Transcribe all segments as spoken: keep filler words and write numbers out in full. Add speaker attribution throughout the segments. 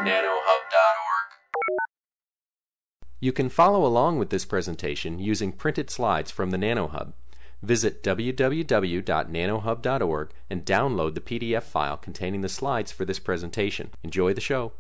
Speaker 1: nanohub dot org.
Speaker 2: You can follow along with this presentation using printed slides from the NanoHub. Visit w w w dot nanohub dot org and download the P D F file containing the slides for this presentation. Enjoy the show.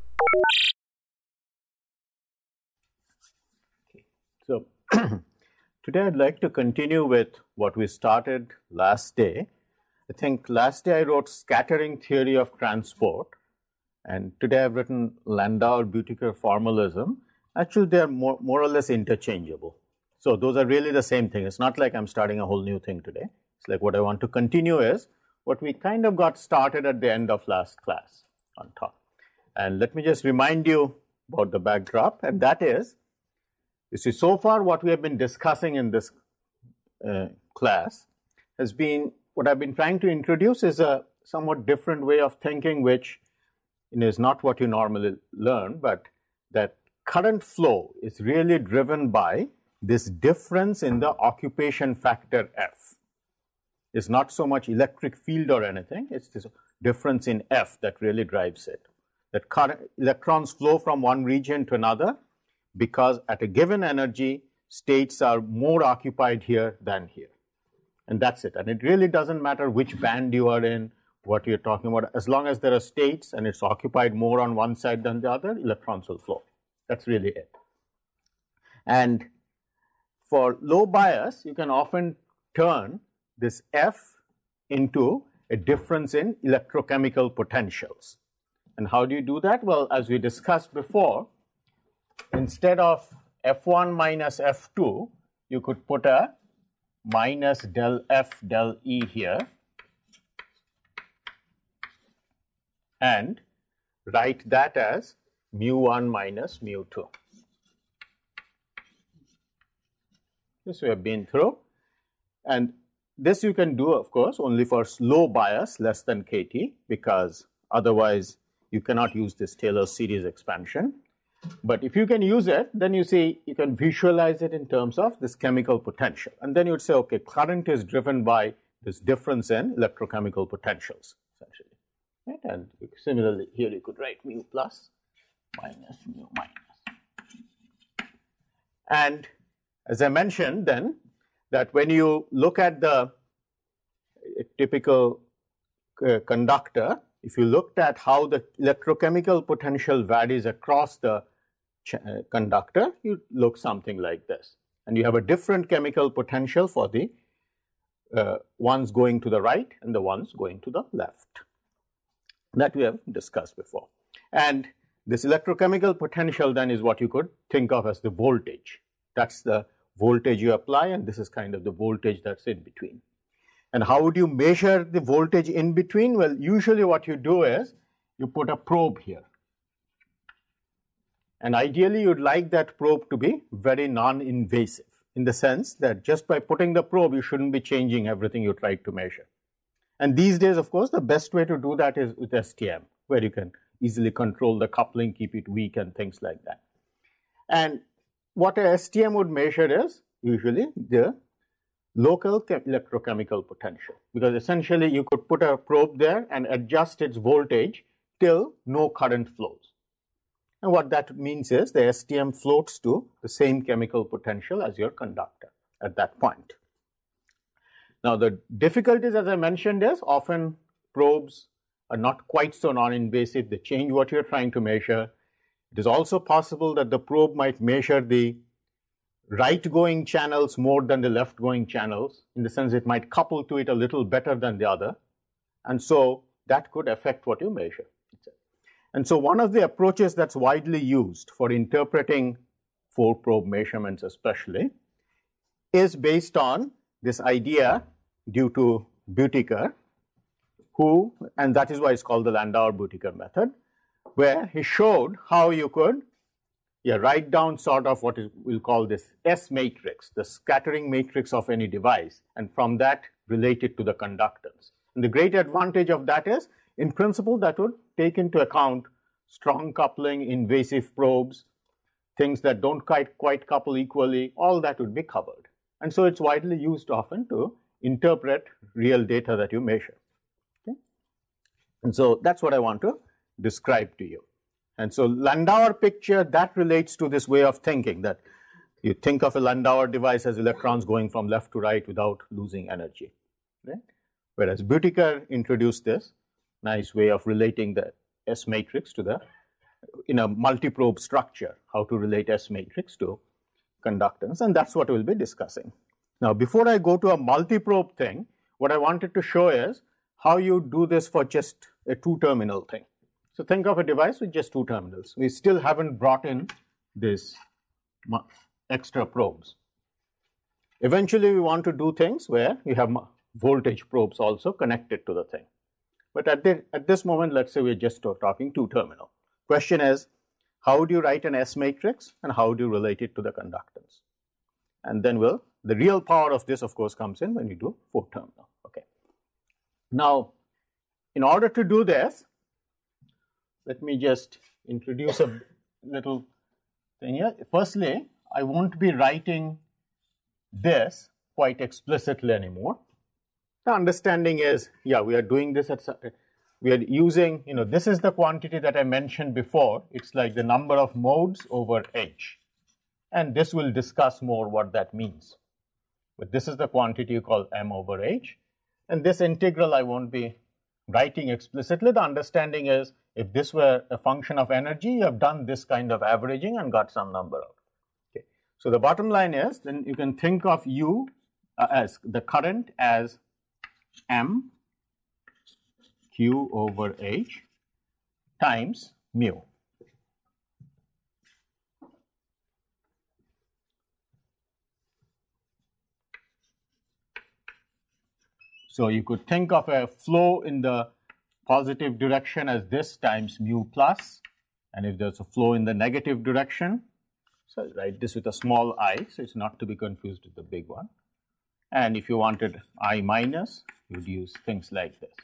Speaker 3: So today I'd like to continue with what we started last day. I think last day I wrote scattering theory of transport, and today I've written Landauer-Buetiker formalism. Actually, they are more, more or less interchangeable. So those are really the same thing. It's not like I'm starting a whole new thing today. It's like what I want to continue is what we kind of got started at the end of last class on top. And let me just remind you about the backdrop, and that is, you see, so far what we have been discussing in this uh, class has been, what I've been trying to introduce is a somewhat different way of thinking, which you know, is not what you normally learn, but that current flow is really driven by this difference in the occupation factor F. It's not so much electric field or anything, it's this difference in F that really drives it. That current, electrons flow from one region to another because at a given energy, states are more occupied here than here. And that's it. And it really doesn't matter which band you are in, what you're talking about. As long as there are states and it's occupied more on one side than the other, electrons will flow. That's really it. And for low bias, you can often turn this F into a difference in electrochemical potentials. And how do you do that? Well, as we discussed before, instead of F one minus F two, you could put a minus del F del E here and write that as mu one minus mu two. This we have been through, and this you can do, of course, only for low bias less than K T, because otherwise you cannot use this Taylor series expansion. But if you can use it, then you see you can visualize it in terms of this chemical potential, and then you would say, okay, current is driven by this difference in electrochemical potentials, essentially. Right? And similarly, here you could write mu plus minus mu minus. And as I mentioned then, that when you look at the typical uh, conductor, if you looked at how the electrochemical potential varies across the ch uh, conductor, you look something like this. And you have a different chemical potential for the uh, ones going to the right and the ones going to the left. That we have discussed before. And this electrochemical potential then is what you could think of as the voltage. That's the voltage you apply, and this is kind of the voltage that's in between. And how would you measure the voltage in between? Well, usually what you do is you put a probe here. And ideally, you'd like that probe to be very non-invasive, in the sense that just by putting the probe, you shouldn't be changing everything you tried to measure. And these days, of course, the best way to do that is with S T M, where you can easily control the coupling, keep it weak, and things like that. And what a S T M would measure is usually the local electrochemical potential, because essentially you could put a probe there and adjust its voltage till no current flows. And what that means is the S T M floats to the same chemical potential as your conductor at that point. Now, the difficulties, as I mentioned, is often probes are not quite so non-invasive. They change what you're trying to measure. It is also possible that the probe might measure the right-going channels more than the left-going channels, in the sense it might couple to it a little better than the other. And so that could affect what you measure. And so one of the approaches that's widely used for interpreting four-probe measurements especially is based on this idea due to Buetiker, who, and that is why it's called the Landauer-Buetiker method, where he showed how you could yeah, write down sort of what is, we'll call this S matrix, the scattering matrix of any device, and from that relate it to the conductance. And the great advantage of that is, in principle, that would take into account strong coupling, invasive probes, things that don't quite, quite couple equally, all that would be covered. And so it's widely used often to interpret real data that you measure. Okay? And so that's what I want to describe to you. And so Landauer picture, that relates to this way of thinking, that you think of a Landauer device as electrons going from left to right without losing energy. Right? Whereas Büttiker introduced this nice way of relating the S matrix to the, in a multi-probe structure, how to relate S matrix to conductance, and that's what we'll be discussing. Now, before I go to a multi-probe thing, what I wanted to show is how you do this for just a two-terminal thing. So think of a device with just two terminals. We still haven't brought in this extra probes. Eventually, we want to do things where we have voltage probes also connected to the thing. But at, the, at this moment, let's say we're just talking two terminal. Question is, how do you write an S matrix and how do you relate it to the conductance? And then we'll, the real power of this, of course, comes in when you do four terminal. Okay. Now, in order to do this, let me just introduce a little thing here. Firstly, I won't be writing this quite explicitly anymore. The understanding is, yeah, we are doing this at, we are using, you know, this is the quantity that I mentioned before. It's like the number of modes over H. And this will discuss more what that means. But this is the quantity you call M over H. And this integral I won't be writing explicitly. The understanding is, if this were a function of energy, you have done this kind of averaging and got some number out. Okay. So the bottom line is, then you can think of U uh, as the current as M Q over H times mu. So you could think of a flow in the positive direction as this times mu plus, and if there's a flow in the negative direction, so write this with a small I, so it's not to be confused with the big one. And if you wanted I minus, you'd use things like this.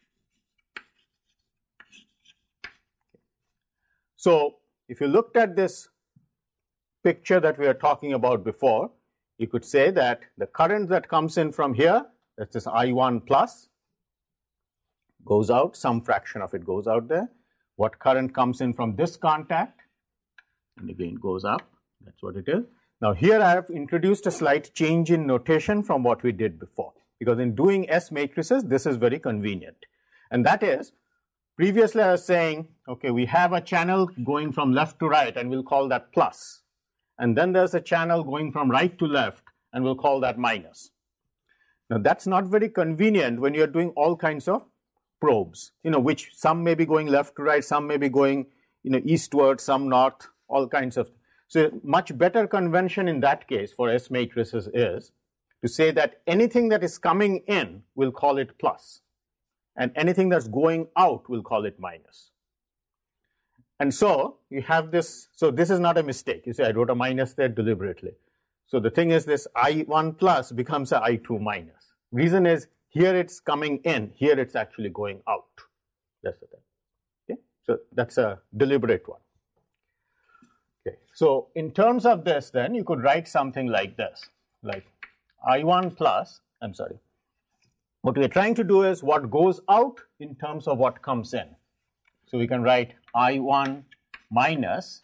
Speaker 3: So if you looked at this picture that we were talking about before, you could say that the current that comes in from here, that's this I one plus, goes out, some fraction of it goes out there. What current comes in from this contact, and again goes up, that's what it is. Now here I have introduced a slight change in notation from what we did before, because in doing S matrices, this is very convenient. And that is, previously I was saying, okay, we have a channel going from left to right, and we'll call that plus. And then there's a channel going from right to left, and we'll call that minus. Now that's not very convenient when you're doing all kinds of probes, you know, which some may be going left to right, some may be going, you know, eastward, some north, all kinds of. So much better convention in that case for S matrices is to say that anything that is coming in, we'll call it plus, and anything that's going out, we'll call it minus. And so you have this, so this is not a mistake. You say, I wrote a minus there deliberately. So the thing is, this I one plus becomes a I two minus. Reason is, here it's coming in, here it's actually going out. That's the thing. Okay? So that's a deliberate one. Okay. So in terms of this, then you could write something like this, like I one plus, I'm sorry. What we're trying to do is what goes out in terms of what comes in. So we can write I one minus.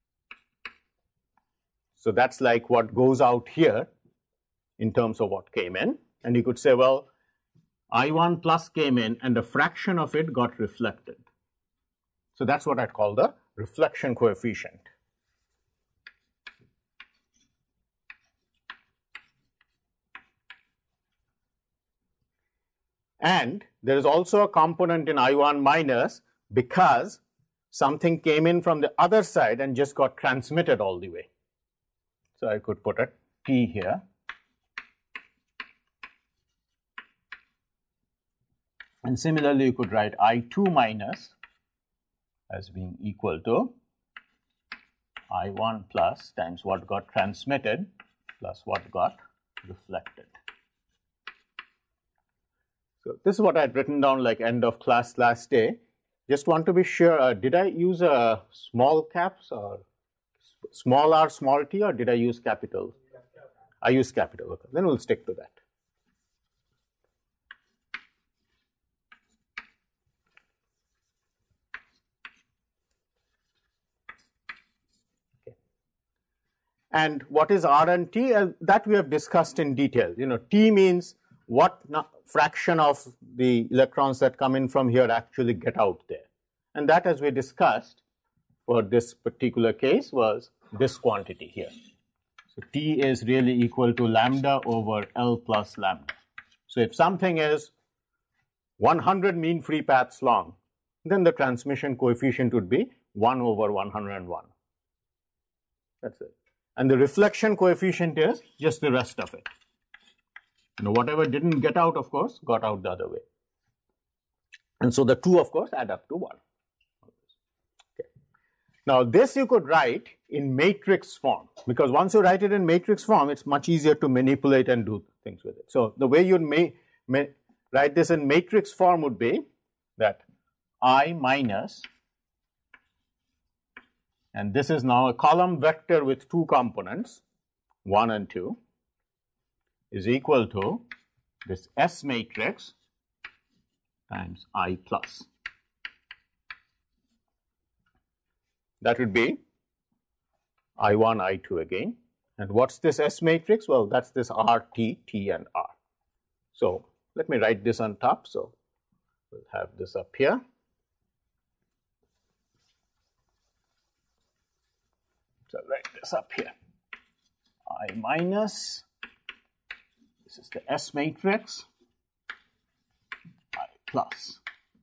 Speaker 3: So that's like what goes out here in terms of what came in. And you could say, well, I one plus came in and a fraction of it got reflected. So that's what I'd call the reflection coefficient. And there is also a component in I one minus because something came in from the other side and just got transmitted all the way. So I could put a T here. And similarly, you could write I two minus as being equal to I one plus times what got transmitted plus what got reflected. So this is what I had written down like end of class last day. Just want to be sure, uh, did I use uh, small caps or small r, small t, or did I use capital? I used capital. Okay. Then we'll stick to that. And what is R and T? Uh, that we have discussed in detail. You know, T means what fraction of the electrons that come in from here actually get out there. And that, as we discussed for this particular case, was this quantity here. So T is really equal to lambda over L plus lambda. So if something is one hundred mean free paths long, then the transmission coefficient would be one over one hundred one. That's it. And the reflection coefficient is just the rest of it. You know, whatever didn't get out, of course, got out the other way. And so the two, of course, add up to one. Okay. Now, this you could write in matrix form, because once you write it in matrix form, it's much easier to manipulate and do things with it. So the way you may, may write this in matrix form would be that I minus, and this is now a column vector with two components, one and two, is equal to this S matrix times I plus. That would be I one, I two again. And what's this S matrix? Well, that's this R, T, T, and R. So let me write this on top. So we'll have this up here. So write this up here. I minus, this is the S matrix, I plus.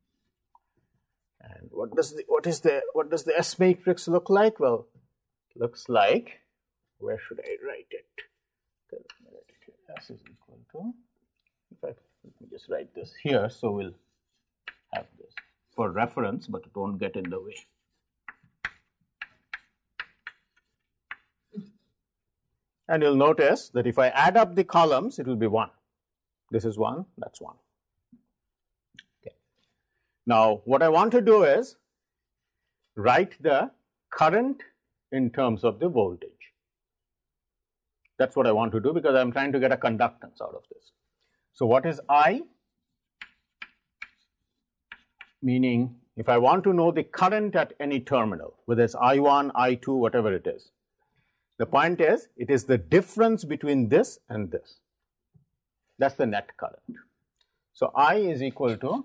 Speaker 3: And what does the what is the what does the S matrix look like? Well, it looks like, where should I write it? S is equal to, in fact, let me just write this here, so we'll have this for reference, but it won't get in the way. And you'll notice that if I add up the columns, it will be one. This is one, that's one. Okay. Now, what I want to do is write the current in terms of the voltage. That's what I want to do, because I'm trying to get a conductance out of this. So what is I? Meaning, if I want to know the current at any terminal, whether it's I one, I two, whatever it is, the point is, it is the difference between this and this. That's the net current. So I is equal to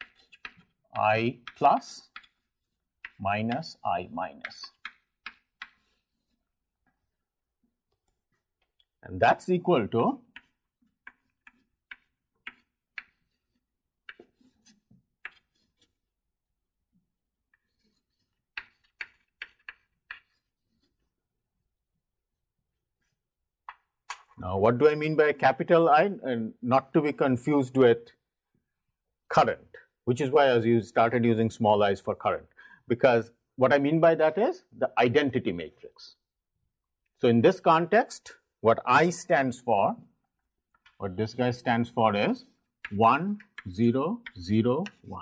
Speaker 3: I plus minus I minus. And that's equal to now, what do I mean by capital I? And not to be confused with current, which is why I started using small i's for current, because what I mean by that is the identity matrix. So in this context, what I stands for, what this guy stands for is one, zero, zero, one.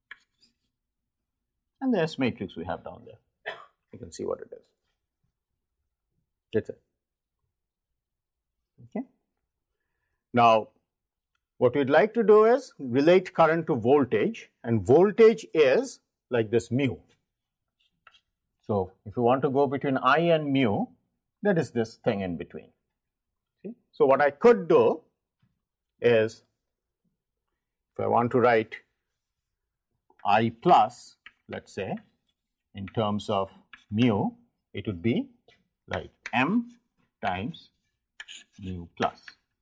Speaker 3: And the S matrix we have down there. You can see what it is. That's it. Okay. Now, what we'd like to do is relate current to voltage, and voltage is like this mu. So, if you want to go between I and mu, that is this thing in between. See? So, what I could do is, if I want to write I plus, let's say, in terms of mu, it would be like m times mu plus.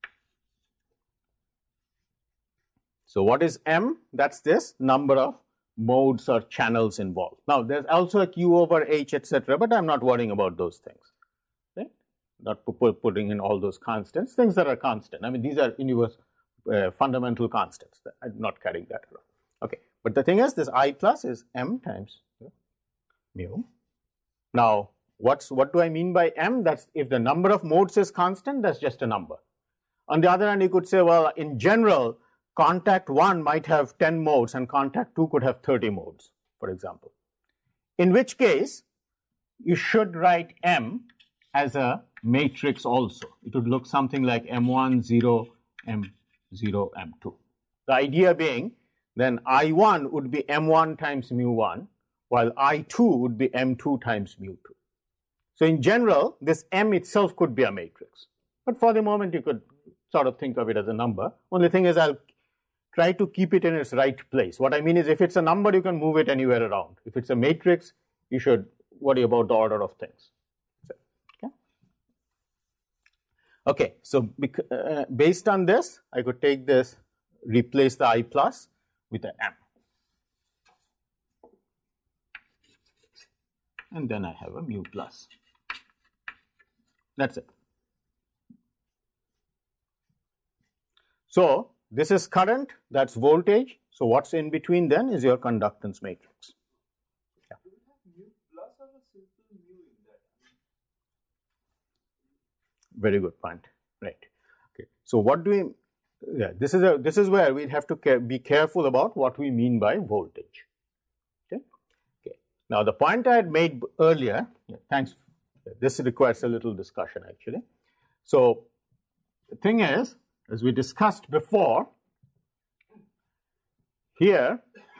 Speaker 3: So what is m? That's this number of modes or channels involved. Now there's also a q over h, et cetera, but I'm not worrying about those things. Right? Not putting in all those constants, things that are constant. I mean, these are universe uh, fundamental constants. I'm not carrying that around. Okay, but the thing is, this I plus is m times mu. Now, What's, what do I mean by m? That's if the number of modes is constant, that's just a number. On the other hand, you could say, well, in general, contact one might have ten modes and contact two could have thirty modes, for example. In which case, you should write m as a matrix also. It would look something like m one, zero, m zero, m two. The idea being, then I one would be m one times mu one, while I two would be m two times mu two. So So in general, this M itself could be a matrix. But for the moment, you could sort of think of it as a number. Only thing is, I'll try to keep it in its right place. What I mean is, if it's a number, you can move it anywhere around. If it's a matrix, you should worry about the order of things. So, okay. Okay, so uh, based on this, I could take this, replace the I plus with an M. And then I have a mu plus. That's it. So this is current, that's voltage. So what's in between then is your conductance matrix. Yeah.
Speaker 1: Do we have mu plus or a simple mu in that?
Speaker 3: Very good point. Right. Okay. So what do we? Yeah. This is a. This is where we have to care, be careful about what we mean by voltage. Okay. Okay. Now the point I had made earlier. Yeah, thanks. This requires a little discussion actually. So the thing is, as we discussed before, here,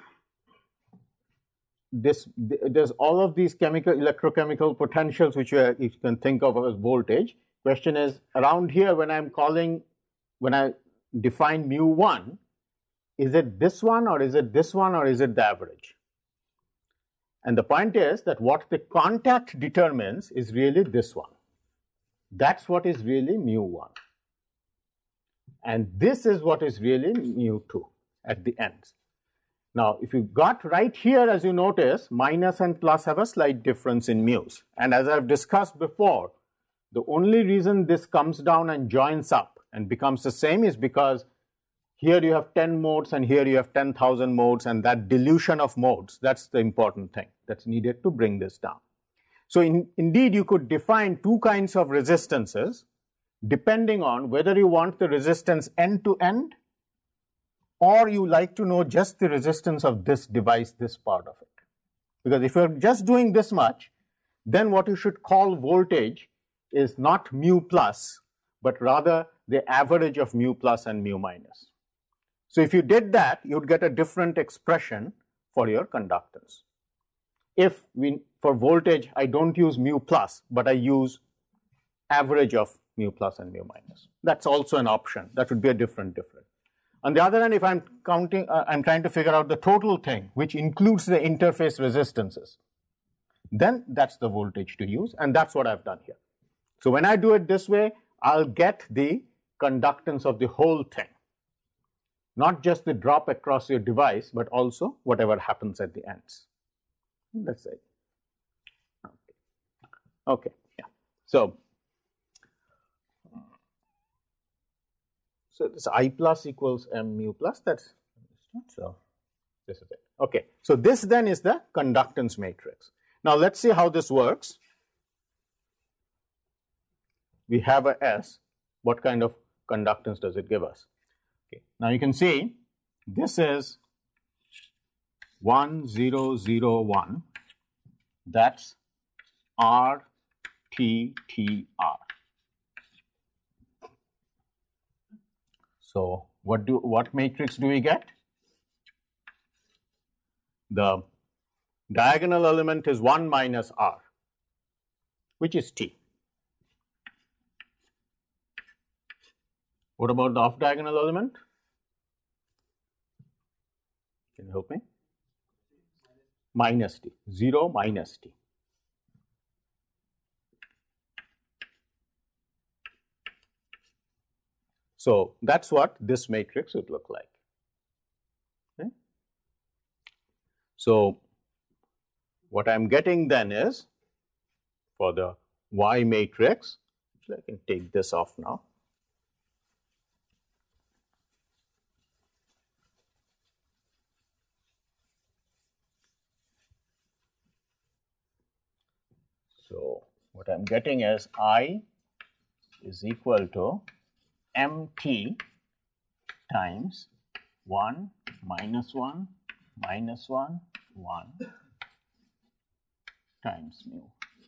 Speaker 3: this there's all of these chemical, electrochemical potentials which you, are, you can think of as voltage. Question is, around here when I'm calling, when I define mu one, is it this one or is it this one or is it the average? And the point is that what the contact determines is really this one. That's what is really mu one. And this is what is really mu two at the ends. Now, if you got right here, as you notice, minus and plus have a slight difference in mu's. And as I've discussed before, the only reason this comes down and joins up and becomes the same is because here you have ten modes and here you have ten thousand modes, and that dilution of modes, that's the important thing that's needed to bring this down. So in, indeed, you could define two kinds of resistances depending on whether you want the resistance end to end or you like to know just the resistance of this device, this part of it. Because if you're just doing this much, then what you should call voltage is not mu plus, but rather the average of mu plus and mu minus. So if you did that, you'd get a different expression for your conductance. If we, for voltage, I don't use mu plus, but I use average of mu plus and mu minus. That's also an option. That would be a different difference. On the other hand, if I'm counting, uh, I'm trying to figure out the total thing, which includes the interface resistances, then that's the voltage to use, and that's what I've done here. So when I do it this way, I'll get the conductance of the whole thing. Not just the drop across your device, but also whatever happens at the ends. That's it. Okay. Okay. Yeah. So, so this I plus equals M mu plus. That's so. This is it. Okay. So this then is the conductance matrix. Now let's see how this works. We have a S. What kind of conductance does it give us? Okay. Now you can see this is one zero zero one. That's R T T R. So what do what matrix do we get? The diagonal element is one minus R, which is T. What about the off diagonal element? Can you help me? Minus T, zero minus T. So that's what this matrix would look like. Okay. So what I'm getting then is, for the Y matrix, so I can take this off now. So what I'm getting is I is equal to mt times one minus one minus one, one times mu.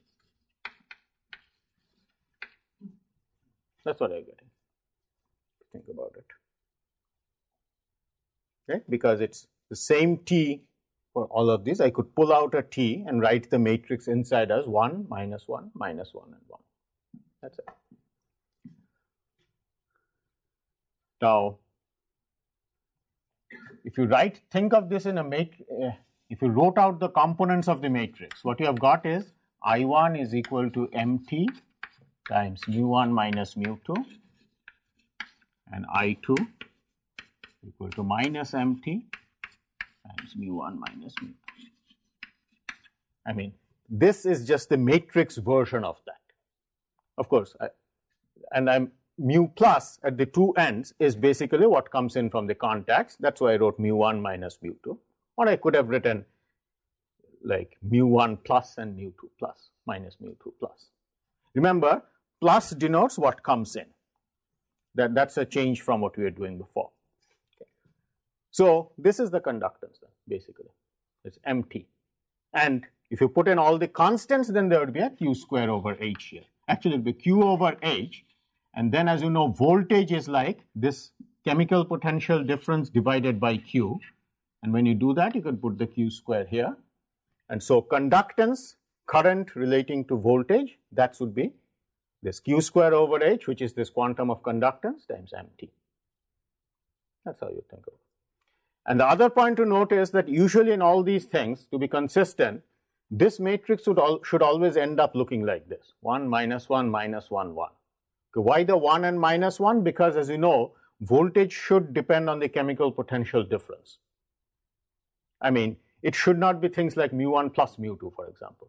Speaker 3: That's what I'm getting. Think about it. Okay? Because it's the same T for all of these, I could pull out a T and write the matrix inside as one, minus one, minus one, and one. That's it. Now, if you write, think of this in a matrix, uh, if you wrote out the components of the matrix, what you have got is I one is equal to mt times mu one minus mu two, and I two equal to minus mt times mu one minus mu two. I mean, this is just the matrix version of that. Of course, I, and I'm mu plus at the two ends is basically what comes in from the contacts. That's why I wrote mu one minus mu two. Or I could have written like mu one plus and mu two plus minus mu two plus. Remember, plus denotes what comes in. That, that's a change from what we were doing before. Okay. So this is the conductance then, basically. It's empty. And if you put in all the constants, then there would be a q square over h here. Actually, it would be q over h. And then, as you know, voltage is like this chemical potential difference divided by q. And when you do that, you can put the q square here. And so conductance, current relating to voltage, that should be this q square over h, which is this quantum of conductance times mt. That's how you think of it. And the other point to note is that usually in all these things, to be consistent, this matrix should, al should always end up looking like this, one, minus one, minus one, one. Okay, why the one and minus one? Because as you know, voltage should depend on the chemical potential difference. I mean, it should not be things like mu one plus mu two, for example.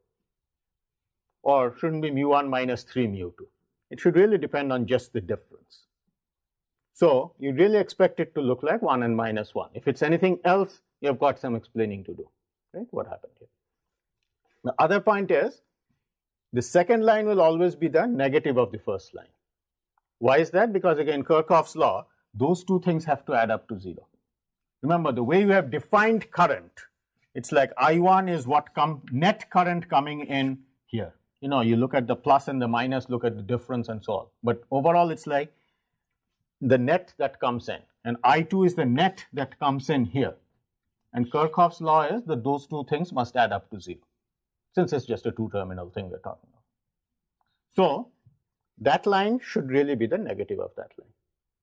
Speaker 3: Or shouldn't be mu one minus three mu two. It should really depend on just the difference. So you really expect it to look like one and minus one. If it's anything else, you have got some explaining to do, right? What happened here? The other point is, the second line will always be the negative of the first line. Why is that? Because again, Kirchhoff's law, those two things have to add up to zero. Remember, the way you have defined current, it's like I one is what come net current coming in here. You know, you look at the plus and the minus, look at the difference and so on. But overall, it's like the net that comes in. And I two is the net that comes in here. And Kirchhoff's law is that those two things must add up to zero, since it's just a two-terminal thing we're talking about. So that line should really be the negative of that line.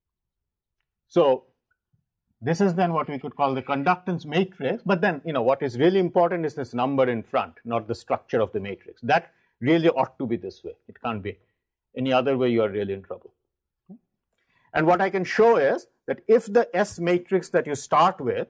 Speaker 3: So this is then what we could call the conductance matrix. But then, you know, what is really important is this number in front, not the structure of the matrix. That really ought to be this way. It can't be any other way. You are really in trouble. And what I can show is that if the S matrix that you start with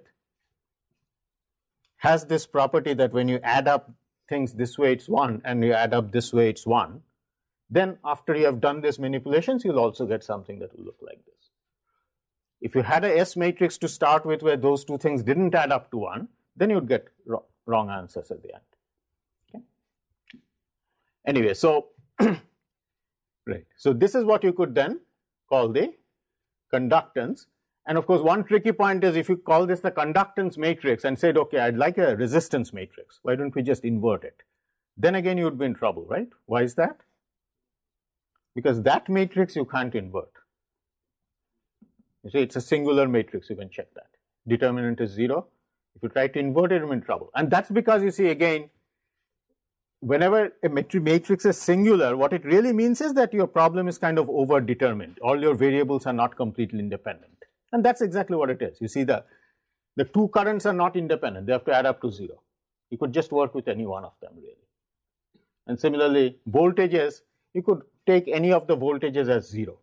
Speaker 3: has this property that when you add up things this way it's one and you add up this way it's one, then after you have done these manipulations, you'll also get something that will look like this. If you had a S matrix to start with where those two things didn't add up to one, then you'd get wrong, wrong answers at the end. Okay. Anyway, so right. So this is what you could then call the conductance. And of course, one tricky point is if you call this the conductance matrix and said, okay, I'd like a resistance matrix, why don't we just invert it? Then again, you would be in trouble, right? Why is that? Because that matrix you can't invert. You see, it's a singular matrix, you can check that. Determinant is zero. If you try to invert it, you're in trouble. And that's because, you see, again, whenever a matrix is singular, what it really means is that your problem is kind of over-determined. All your variables are not completely independent. And that's exactly what it is. You see, the, the two currents are not independent. They have to add up to zero. You could just work with any one of them, really. And similarly, voltages, you could take any of the voltages as zero.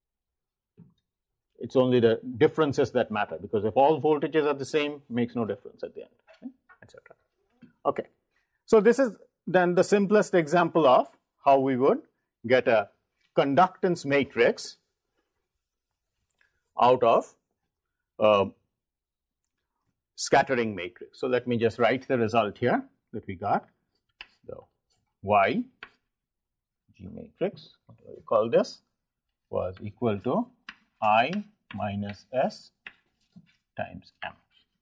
Speaker 3: It's only the differences that matter, because if all voltages are the same, it makes no difference at the end, okay, et cetera. Okay. So this is then the simplest example of how we would get a conductance matrix out of a scattering matrix. So let me just write the result here that we got. The Y G matrix, what do we call this, was equal to I minus S times M.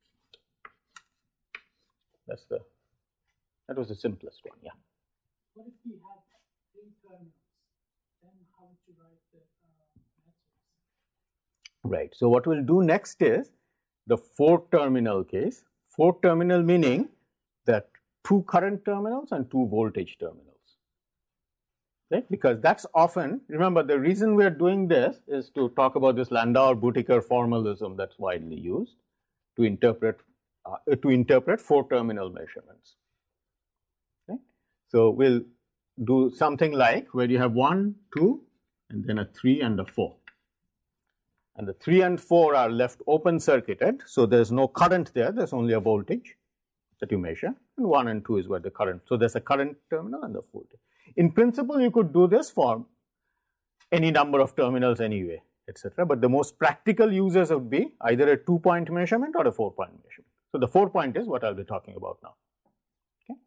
Speaker 3: That's the, that was the simplest one, yeah.
Speaker 4: What if we had three terminals? Then how would you write the uh, matrix?
Speaker 3: Right. So what we'll do next is the four terminal case. Four terminal meaning that two current terminals and two voltage terminals. Right? Because that's often, remember, the reason we are doing this is to talk about this Landauer-Butaker formalism that's widely used to interpret uh, to interpret four terminal measurements. Okay? So we'll do something like where you have one, two, and then a three and a four. And the three and four are left open circuited, so there's no current there, there's only a voltage that you measure, and one and two is where the current, so there's a current terminal and the voltage. In principle, you could do this for any number of terminals anyway, et cetera. But the most practical uses would be either a two-point measurement or a four-point measurement. So the four-point is what I'll be talking about now. Okay.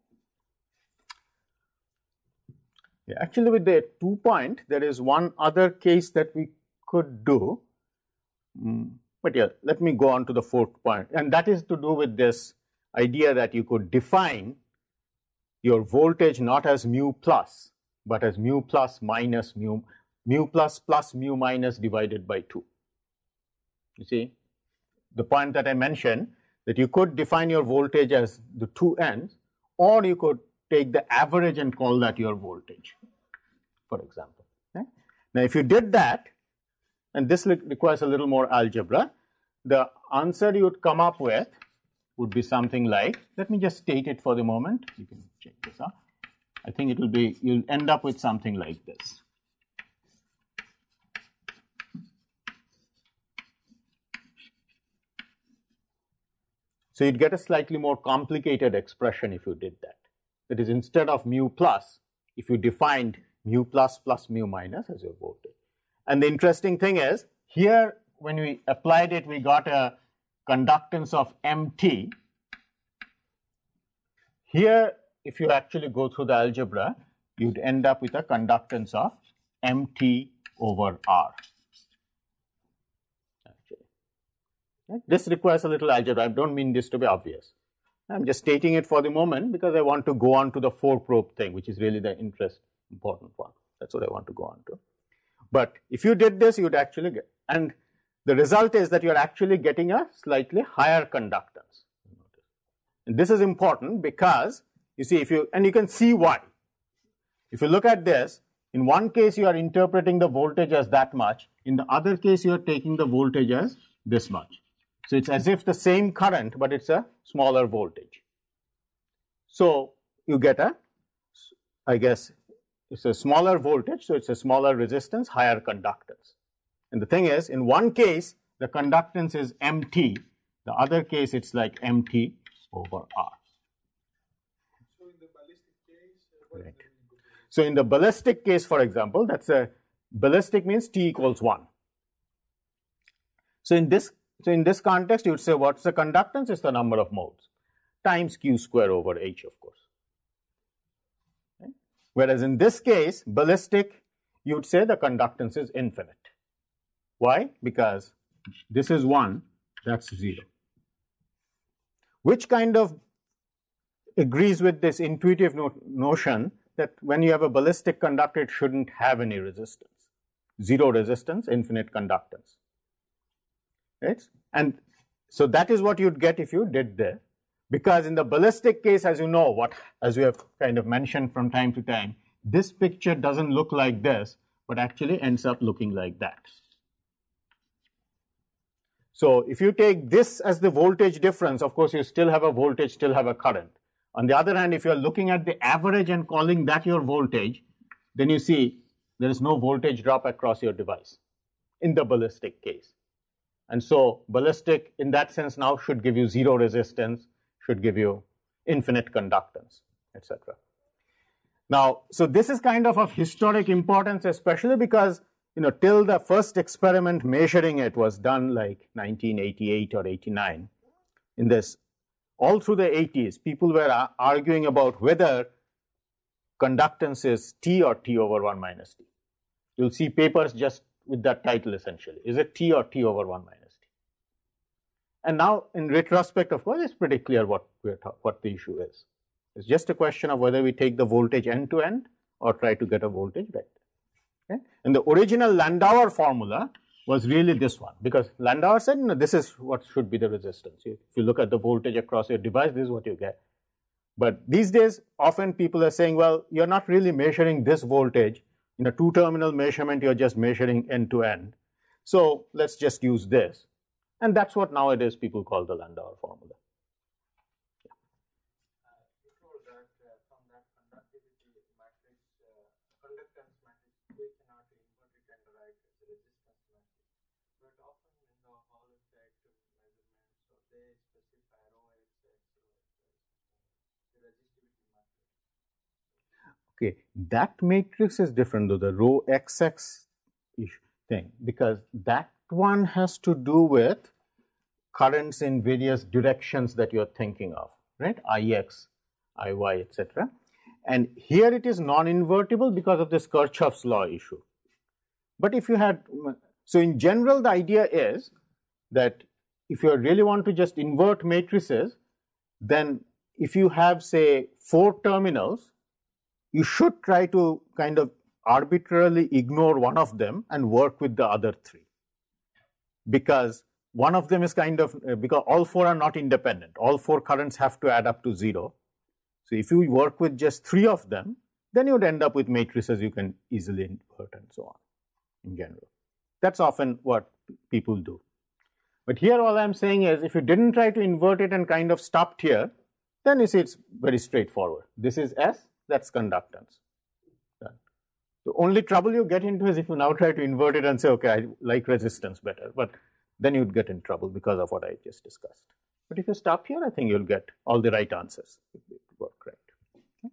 Speaker 3: Yeah, actually, with the two-point, there is one other case that we could do. Mm, but yeah, let me go on to the fourth point, and that is to do with this idea that you could define your voltage not as mu plus, but as mu plus minus mu, mu plus plus mu minus divided by two. You see, the point that I mentioned, that you could define your voltage as the two ends, or you could take the average and call that your voltage, for example. Okay? Now, if you did that, and this requires a little more algebra, the answer you would come up with would be something like, let me just state it for the moment, you can check this out. I think it will be, you'll end up with something like this. So you'd get a slightly more complicated expression if you did that. That is, instead of mu plus, if you defined mu plus plus mu minus as your voltage. And the interesting thing is, here when we applied it, we got a conductance of Mt. Here, if you actually go through the algebra, you'd end up with a conductance of Mt over R. Actually. Right? This requires a little algebra. I don't mean this to be obvious. I'm just stating it for the moment because I want to go on to the four probe thing, which is really the interest, important one. That's what I want to go on to. But if you did this, you'd actually get, and the result is that you're actually getting a slightly higher conductance. And this is important because, you see, if you, and you can see why. If you look at this, in one case you are interpreting the voltage as that much, in the other case you are taking the voltage as this much. So it's as if the same current, but it's a smaller voltage. So you get a, I guess, it's a smaller voltage, so it's a smaller resistance, higher conductance. And the thing is, in one case, the conductance is Mt. The other case, it's like Mt over R.
Speaker 1: So in the ballistic case, uh, what
Speaker 3: Right.
Speaker 1: is the
Speaker 3: So in the ballistic case, for example, that's a, ballistic means T equals one. So in this, so in this context, you would say, what's the conductance? It's the number of moles times Q square over H, of course. Okay. Whereas in this case, ballistic, you would say the conductance is infinite. Why? Because this is one, that's zero. Which kind of agrees with this intuitive no notion that when you have a ballistic conductor, it shouldn't have any resistance. Zero resistance, infinite conductance. Right? And so that is what you'd get if you did this. Because in the ballistic case, as you know, what, as we have kind of mentioned from time to time, this picture doesn't look like this, but actually ends up looking like that. So if you take this as the voltage difference, of course, you still have a voltage, still have a current. On the other hand, if you are looking at the average and calling that your voltage, then you see there is no voltage drop across your device in the ballistic case. And so ballistic, in that sense, now should give you zero resistance, should give you infinite conductance, et cetera. Now, so this is kind of of historic importance, especially because, you know, till the first experiment measuring it was done like nineteen eighty-eight or eighty-nine. In this, all through the eighties, people were arguing about whether conductance is T or T over one minus T. You'll see papers just with that title essentially. Is it T or T over one minus T? And now, in retrospect, of course, it's pretty clear what we're what the issue is. It's just a question of whether we take the voltage end to end or try to get a voltage vector. Okay? And the original Landauer formula was really this one, because Landauer said, no, this is what should be the resistance. If you look at the voltage across your device, this is what you get. But these days, often people are saying, well, you're not really measuring this voltage. In a two-terminal measurement, you're just measuring end-to-end. So let's just use this. And that's what nowadays people call the Landauer formula.
Speaker 1: Before that, uh, from that conductivity matrix, uh, conductance matrix, we cannot invert it and write as a resistance matrix. But often in the Hall effect measurements, so they specify rho x x, rho x x, the resistivity matrix.
Speaker 3: Okay, that matrix is different though, the rho X X thing, because that one has to do with currents in various directions that you're thinking of, right? I X, I Y, et cetera. And here it is non-invertible because of this Kirchhoff's law issue. But if you had, so in general, the idea is that if you really want to just invert matrices, then if you have, say, four terminals, you should try to kind of arbitrarily ignore one of them and work with the other three. Because one of them is kind of, uh, because all four are not independent. All four currents have to add up to zero. So if you work with just three of them, then you would end up with matrices you can easily invert and so on in general. That's often what people do. But here all I'm saying is if you didn't try to invert it and kind of stopped here, then you see it's very straightforward. This is S, that's conductance. The only trouble you get into is if you now try to invert it and say, okay, I like resistance better, but then you'd get in trouble because of what I just discussed. But if you stop here, I think you'll get all the right answers. It will work right.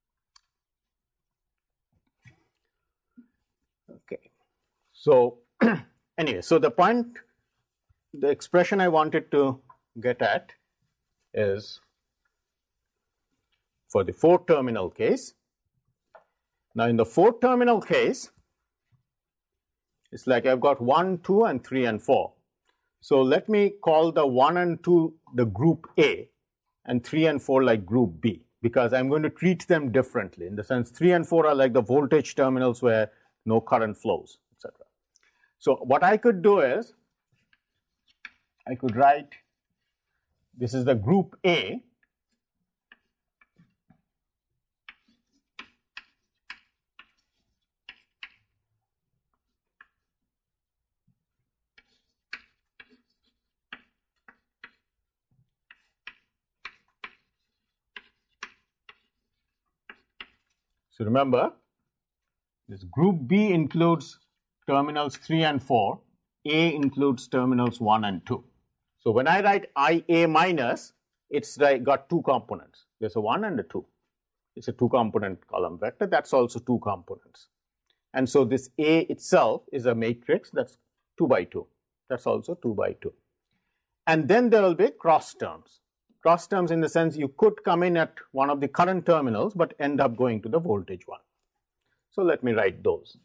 Speaker 3: Okay. So anyway, so the point, the expression I wanted to get at is for the four terminal case. Now in the four terminal case, it's like I've got one, two, and three, and four. So let me call the one and two the group A, and three and four like group B, because I'm going to treat them differently. In the sense, three and four are like the voltage terminals where no current flows, et cetera. So what I could do is, I could write, this is the group A, so remember, this group B includes terminals three and four, A includes terminals one and two. So when I write I A minus, it's like got two components. There's a one and a two. It's a two component column vector. That's also two components. And so this A itself is a matrix that's two by two. That's also two by two. And then there will be cross terms. Cross terms in the sense you could come in at one of the current terminals but end up going to the voltage one. So let me write those.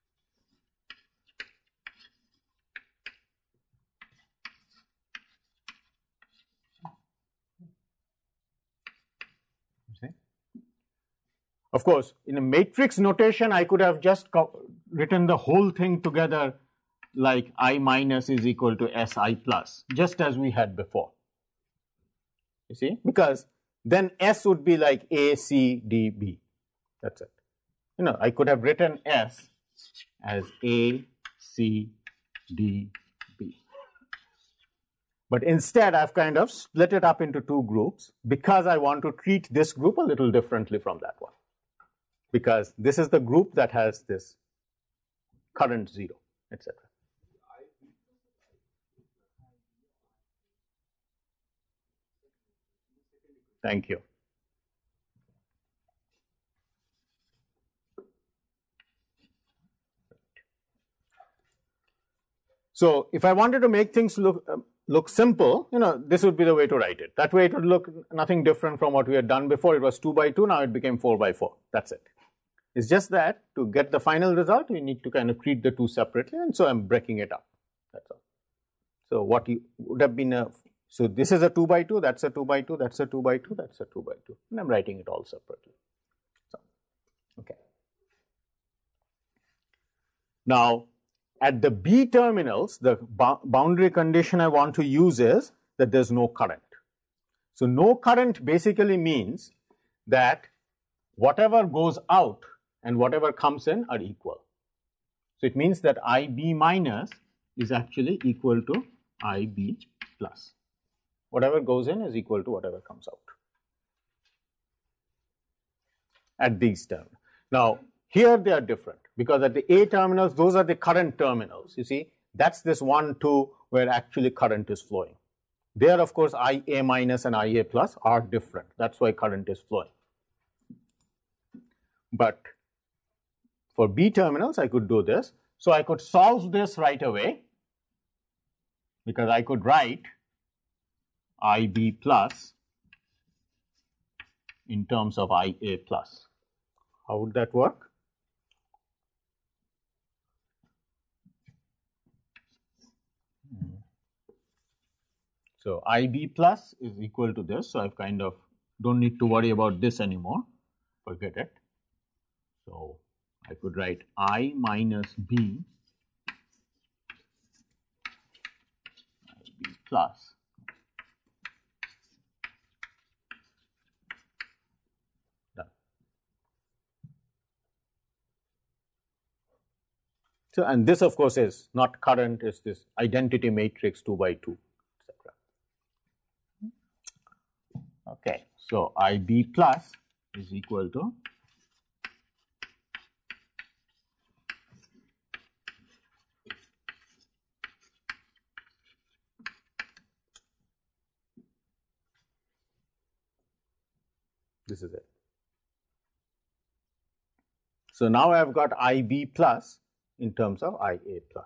Speaker 3: See? Of course, in a matrix notation, I could have just written the whole thing together like I minus is equal to S I plus, just as we had before. You see, because then S would be like A, C, D, B. That's it. You know, I could have written S as A, C, D, B. But instead, I've kind of split it up into two groups because I want to treat this group a little differently from that one. Because this is the group that has this current zero, et cetera. Thank you. So if I wanted to make things look uh, look simple, you know, this would be the way to write it. That way it would look nothing different from what we had done before. It was two by two, now it became four by four. That's it. It's just that to get the final result, we need to kind of treat the two separately, and so I'm breaking it up. That's all. So what you would have been a So this is a two by two, that's a two by two, that's a two by two, that's a two by two. And I'm writing it all separately. So, okay. Now, at the B terminals, the boundary condition I want to use is that there's no current. So no current basically means that whatever goes out and whatever comes in are equal. So it means that I B minus is actually equal to I B plus. Whatever goes in is equal to whatever comes out at these terms. Now, here they are different because at the A terminals, those are the current terminals. You see, that's this one, two where actually current is flowing. There, of course, I A minus and I A plus are different. That's why current is flowing. But for B terminals, I could do this. So I could solve this right away because I could write I B plus in terms of I A plus. How would that work? So I B plus is equal to this. So I've kind of don't need to worry about this anymore. Forget it. So I could write I minus B, I B plus. Done. So, and this of course is not current, is this identity matrix two by two, et cetera. Okay, so I B plus is equal to this is it. So now I have got I B plus in terms of I A plus.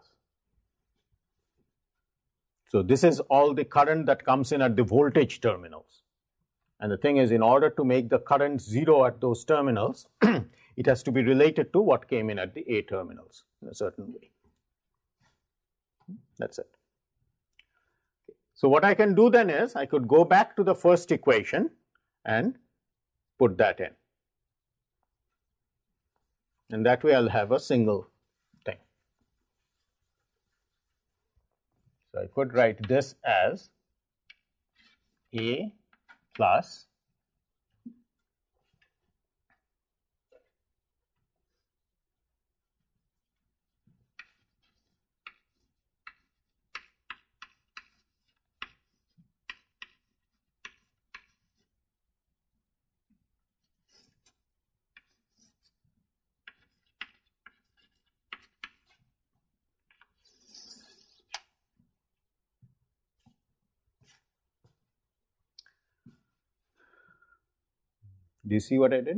Speaker 3: So this is all the current that comes in at the voltage terminals. And the thing is, in order to make the current zero at those terminals, it has to be related to what came in at the A terminals in a certain way. That's it. So what I can do then is, I could go back to the first equation and put that in. And that way I'll have a single thing. So I could write this as A plus do you see what I did?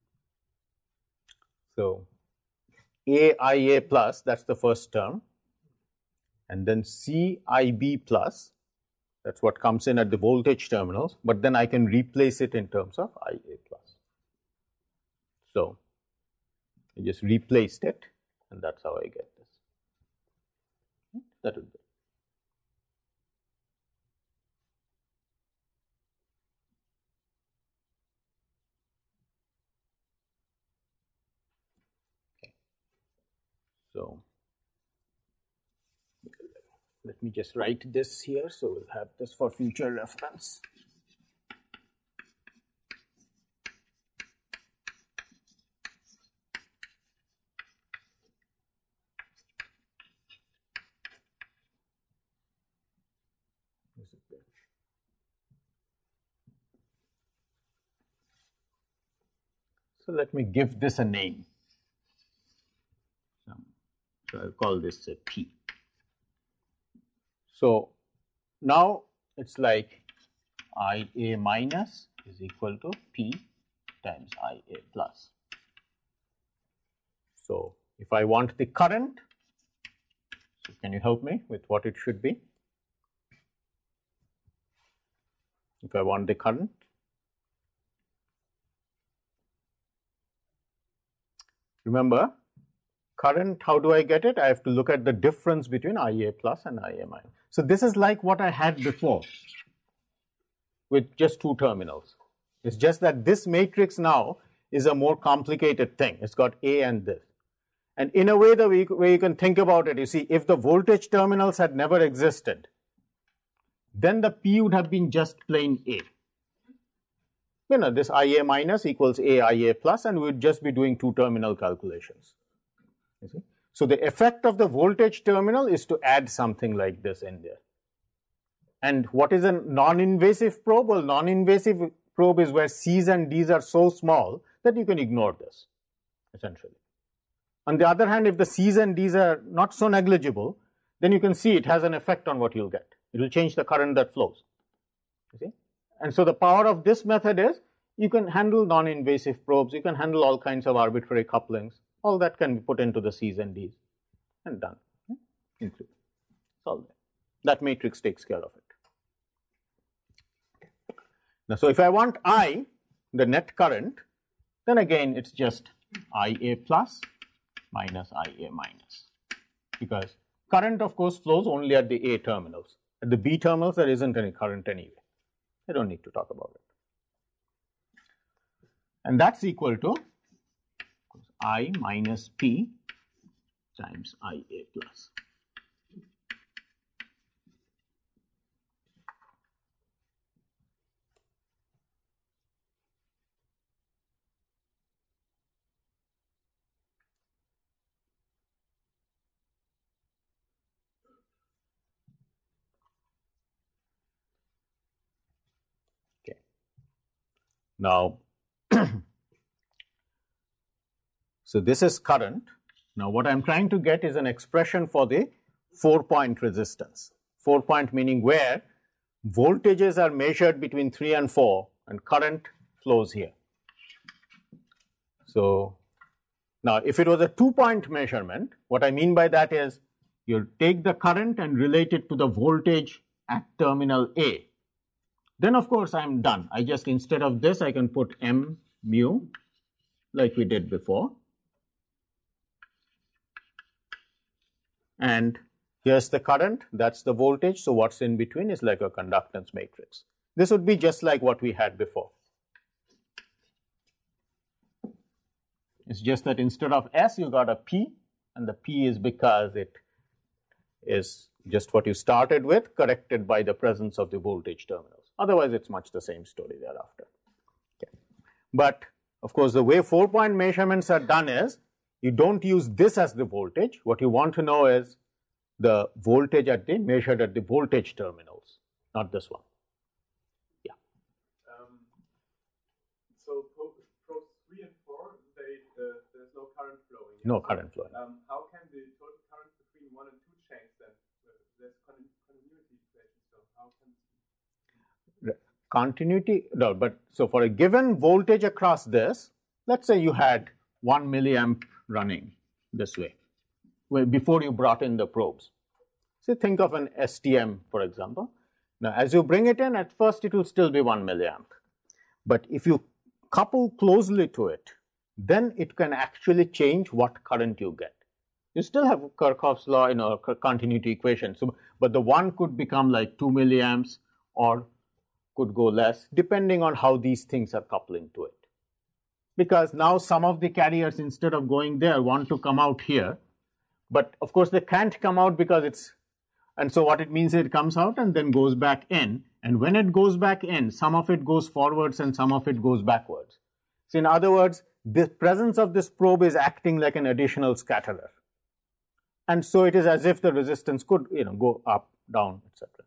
Speaker 3: So A I A plus, that's the first term, and then C I B plus, that's what comes in at the voltage terminals, but then I can replace it in terms of I A plus. So I just replaced it, and that's how I get this. That will be it. So let me just write this here, so we'll have this for future reference. So let me give this a name. So I'll call this a P. So now it's like I A minus is equal to P times I A plus. So if I want the current, so can you help me with what it should be? If I want the current, remember, current, how do I get it? I have to look at the difference between I A plus and I A minus. So this is like what I had before with just two terminals. It's just that this matrix now is a more complicated thing. It's got A and this. And in a way, the way you can think about it, you see, if the voltage terminals had never existed, then the P would have been just plain A. you know, this I A minus equals A I A plus, and we would just be doing two terminal calculations. You see? So the effect of the voltage terminal is to add something like this in there. And what is a non-invasive probe? Well, non-invasive probe is where C's and D's are so small that you can ignore this, essentially. On the other hand, if the C's and D's are not so negligible, then you can see it has an effect on what you'll get. It will change the current that flows. You see? And so the power of this method is you can handle non-invasive probes, you can handle all kinds of arbitrary couplings, all that can be put into the C's and D's and done. Include. Solve that. That matrix takes care of it. Now, so if I want I, the net current, then again it's just I A plus minus I A minus, because current of course flows only at the A terminals. At the B terminals there isn't any current anyway. I don't need to talk about it. And that's equal to I minus P times I A plus. Now, so this is current. Now, what I am trying to get is an expression for the four point resistance. four point meaning where voltages are measured between three and four and current flows here. So, now if it was a two point measurement, what I mean by that is you take the current and relate it to the voltage at terminal A. Then of course I am done. I just, instead of this, I can put M mu like we did before. And here's the current, that's the voltage. So what's in between is like a conductance matrix. This would be just like what we had before. It's just that instead of S, you got a P, and the P is because it is just what you started with, corrected by the presence of the voltage terminals. Otherwise, it's much the same story thereafter. Okay. But of course, the way four point measurements are done is you don't use this as the voltage. What you want to know is the voltage at the measured at the voltage terminals, not this one. Yeah.
Speaker 5: Um, so probes three and four, they, uh, there's no current flowing.
Speaker 3: No current flowing.
Speaker 5: Um, how can the total current between one and two change then? There's continuity equation, so how can
Speaker 3: continuity, no, but so for a given voltage across this, let's say you had one milliamp running this way, where before you brought in the probes. So think of an S T M, for example. Now, as you bring it in, at first it will still be one milliamp. But if you couple closely to it, then it can actually change what current you get. You still have Kirchhoff's law, you know, continuity equation. So, but the one could become like two milliamps or could go less, depending on how these things are coupling to it. Because now some of the carriers, instead of going there, want to come out here. But of course, they can't come out because it's, and so what it means is it comes out and then goes back in. And when it goes back in, some of it goes forwards and some of it goes backwards. So in other words, the presence of this probe is acting like an additional scatterer. And so it is as if the resistance could, you know, go up, down, et cetera.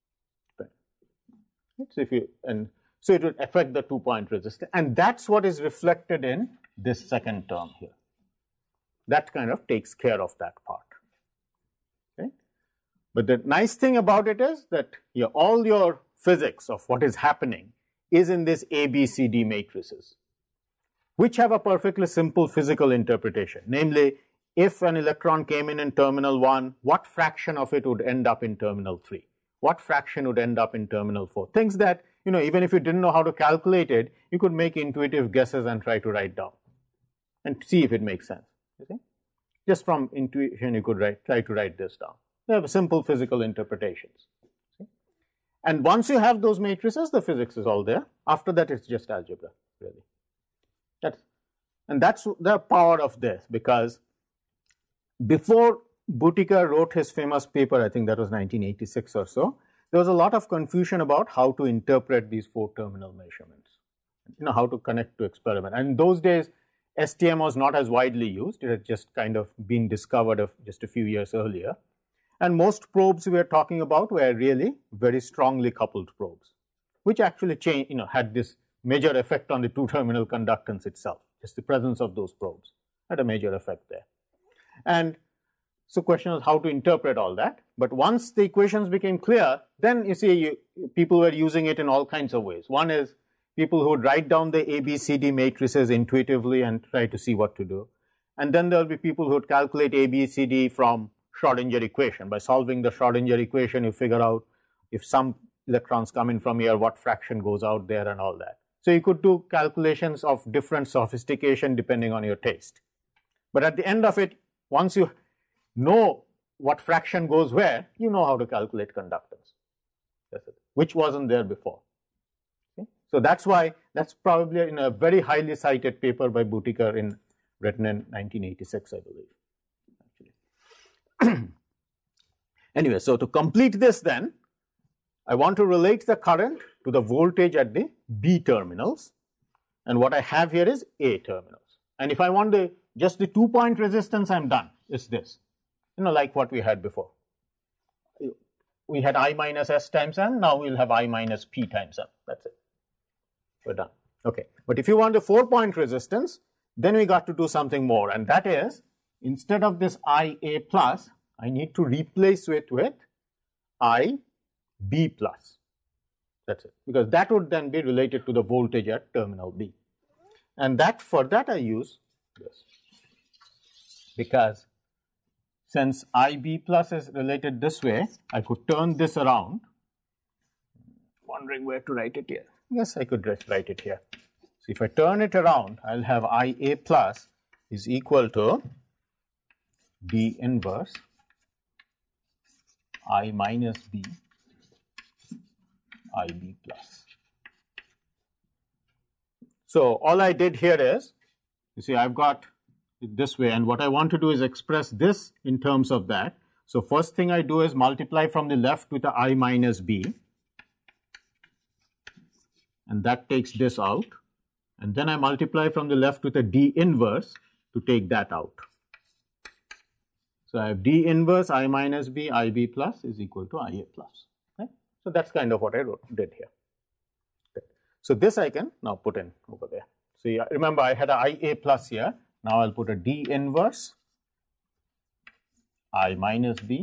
Speaker 3: So if you, and so it would affect the two point resistance, and that's what is reflected in this second term here. That kind of takes care of that part. Okay? But the nice thing about it is that your, all your physics of what is happening is in this A, B, C, D matrices, which have a perfectly simple physical interpretation. Namely, if an electron came in in terminal one, what fraction of it would end up in terminal three? What fraction would end up in terminal four? Things that, you know, even if you didn't know how to calculate it, you could make intuitive guesses and try to write down and see if it makes sense. Okay? Just from intuition, you could write, try to write this down. They have simple physical interpretations. See? And once you have those matrices, the physics is all there. After that, it's just algebra, really. That's, and that's the power of this, because before Boudica wrote his famous paper, I think that was nineteen eighty-six or so, there was a lot of confusion about how to interpret these four terminal measurements. you know, how to connect to experiment. And in those days, S T M was not as widely used. It had just kind of been discovered of just a few years earlier. And most probes we are talking about were really very strongly coupled probes, which actually change, you know, had this major effect on the two-terminal conductance itself. Just the presence of those probes had a major effect there. And so question was how to interpret all that. But once the equations became clear, then you see you, people were using it in all kinds of ways. One is people who would write down the A B C D matrices intuitively and try to see what to do. And then there will be people who would calculate A B C D from Schrodinger equation. By solving the Schrodinger equation, you figure out if some electrons come in from here, what fraction goes out there and all that. So you could do calculations of different sophistication depending on your taste. But at the end of it, once you know what fraction goes where, you know how to calculate conductance. That's it, which wasn't there before. Okay? So that's why, that's probably in a very highly cited paper by Butiker in written in nineteen eighty-six, I believe. Actually. Anyway, so to complete this then, I want to relate the current to the voltage at the B terminals, and what I have here is A terminals. And if I want the just the two point resistance, I'm done. It's this, you know, like what we had before. We had I minus S times N, now we'll have I minus P times N. That's it. We're done. Okay. But if you want the four point resistance, then we got to do something more, and that is instead of this I A plus, I need to replace it with I B plus. That's it, because that would then be related to the voltage at terminal B. And that for that I use this, because since I B plus is related this way, I could turn this around. Wondering where to write it here. Yes, I could write it here. So if I turn it around, I'll have I A plus is equal to D inverse I minus B I B plus. So all I did here is, you see, I've got it this way, and what I want to do is express this in terms of that. So first thing I do is multiply from the left with the I minus B, and that takes this out, and then I multiply from the left with a D inverse to take that out. So I have D inverse I minus B I B plus is equal to I A plus. Right? So that's kind of what I wrote, did here. Okay. So this I can now put in over there. So yeah, remember I had a I A plus here. Now I'll put a D inverse I minus B,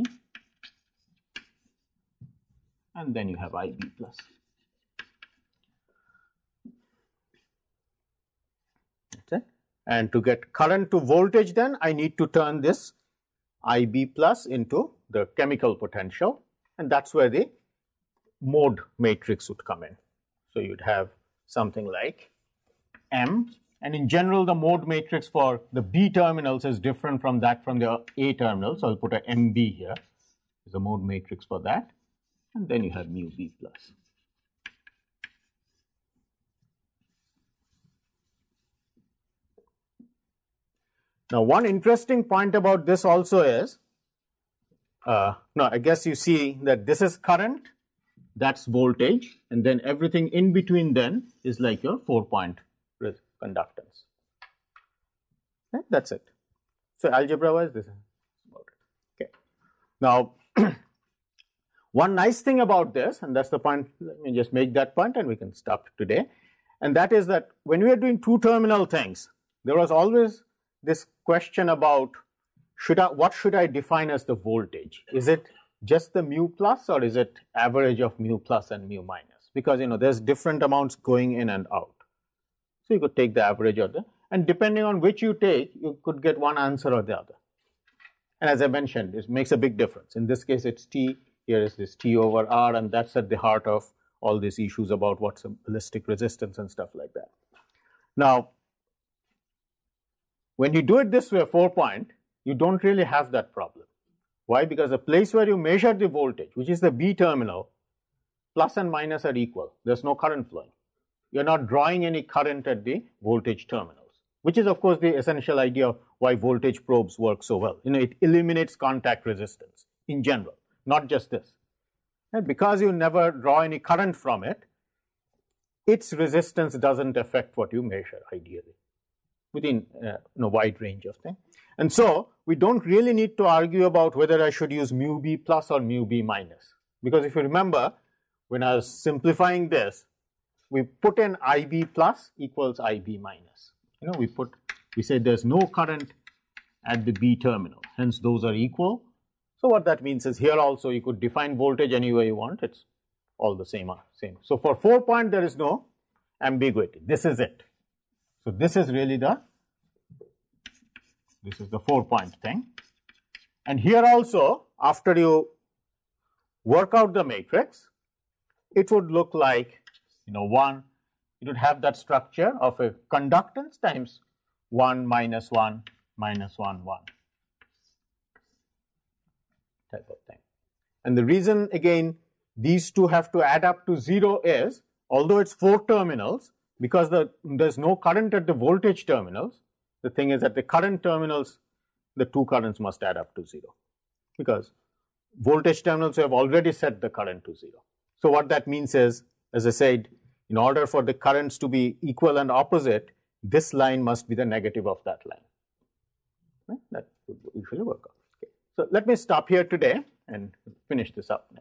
Speaker 3: and then you have I B plus. That's it. And to get current to voltage, then I need to turn this I B plus into the chemical potential, and that's where the mode matrix would come in. So you'd have something like M, and in general the mode matrix for the B terminals is different from that from the A terminals. So I'll put a M B here, is a mode matrix for that, and then you have mu B plus. Now, one interesting point about this also is, uh, no, I guess you see that this is current, that's voltage, and then everything in between then is like your four point conductance. Okay, that's it. So algebra wise, this is about it. Okay. Now, one nice thing about this, and that's the point, let me just make that point and we can stop today, and that is that when we are doing two terminal things, there was always this question about should I, what should I define as the voltage? Is it just the mu plus, or is it average of mu plus and mu minus? Because, you know, there's different amounts going in and out. So you could take the average of the, and depending on which you take, you could get one answer or the other. And as I mentioned, it makes a big difference. In this case, it's T, here is this T over R, and that's at the heart of all these issues about what's a ballistic resistance and stuff like that. Now, when you do it this way, four point, you don't really have that problem. Why? Because the place where you measure the voltage, which is the B terminal, plus and minus are equal. There's no current flowing. You're not drawing any current at the voltage terminals, which is of course the essential idea of why voltage probes work so well. You know, it eliminates contact resistance in general, not just this. And because you never draw any current from it, its resistance doesn't affect what you measure ideally within uh, a wide range of things. And so we don't really need to argue about whether I should use mu b plus or mu b minus, because if you remember, when I was simplifying this, we put in I B plus equals I B minus. You know, we put, we said there's no current at the B terminal, hence those are equal. So what that means is here also you could define voltage any way you want, it's all the same, same. So for four point there is no ambiguity, this is it. So this is really the, this is the four point thing. And here also, after you work out the matrix, it would look like, you know, one, it would have that structure of a conductance times one minus one minus one, one type of thing. And the reason again these two have to add up to zero is, although it's four terminals, because the, there's no current at the voltage terminals, the thing is at the current terminals, the two currents must add up to zero, because voltage terminals have already set the current to zero. So what that means is, as I said, in order for the currents to be equal and opposite, this line must be the negative of that line. Right? That would usually work out. Okay. So let me stop here today and finish this up next.